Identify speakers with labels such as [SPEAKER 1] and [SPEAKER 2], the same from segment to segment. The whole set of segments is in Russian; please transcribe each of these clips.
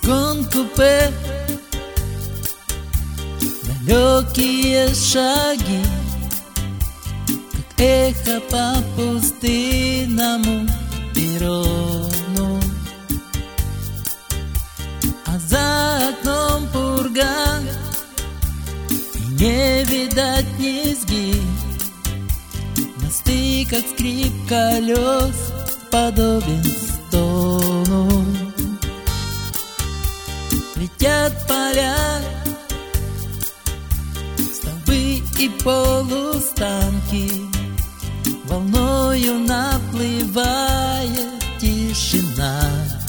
[SPEAKER 1] вагон-купе, далекие шаги, как эхо по пустынному перрону. А за окном пурга, и не видать низги, мосты, как скрип колес, подобен стону. Летят поля, столбы и полустанки, волною наплывает тишина.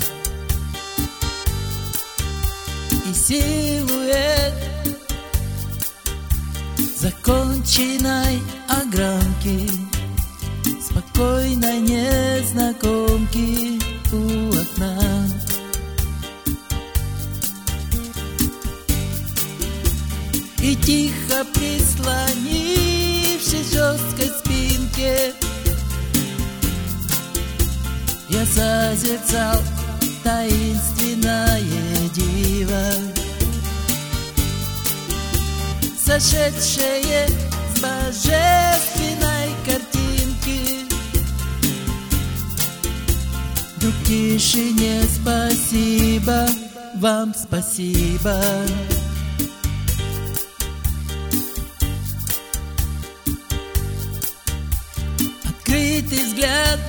[SPEAKER 1] И силуэт законченной огранки, спокойной незнакомки у окна. И тихо прислонившись к жесткой спинке, я созерцал таинственное диво, сошедшее с божественной картинки. Друг тишине спасибо, вам спасибо. Открытый взгляд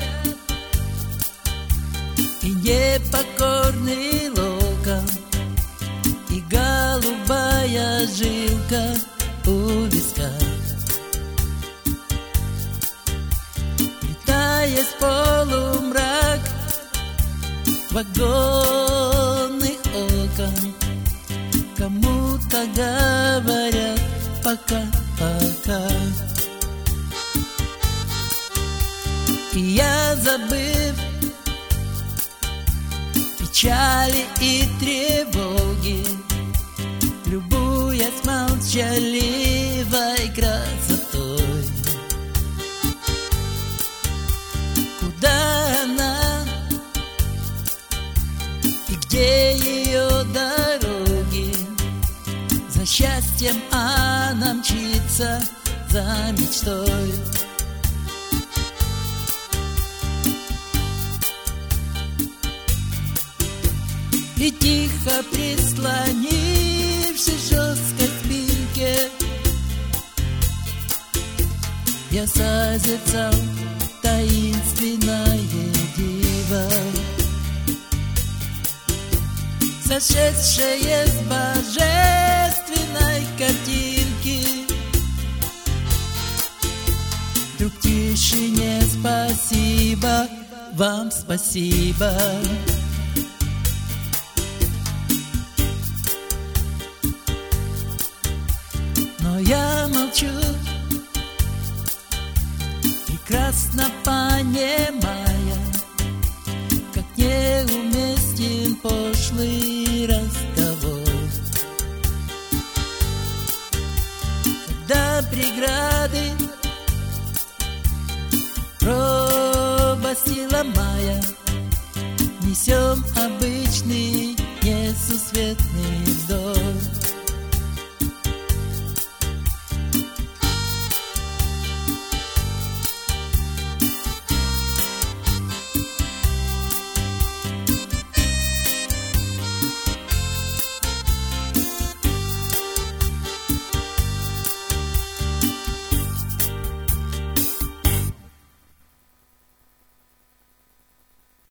[SPEAKER 1] и непокорный локон, и голубая жилка у виска. Летая в полумрак вагонных окон, кому-то говорят пока-пока. И я, забыв печали и тревоги, любуясь молчаливой красотой. Куда она и где ее дороги? За счастьем она мчится, за мечтой. И тихо прислонившись к жесткой спинке, я созерцал таинственное диво, сошедшее с божественной картинки. Друг тишине спасибо, вам спасибо. Но я молчу, прекрасно понимая, как неуместен пошлый разговор, когда преграды пропасти ломая, несем обычный несусветный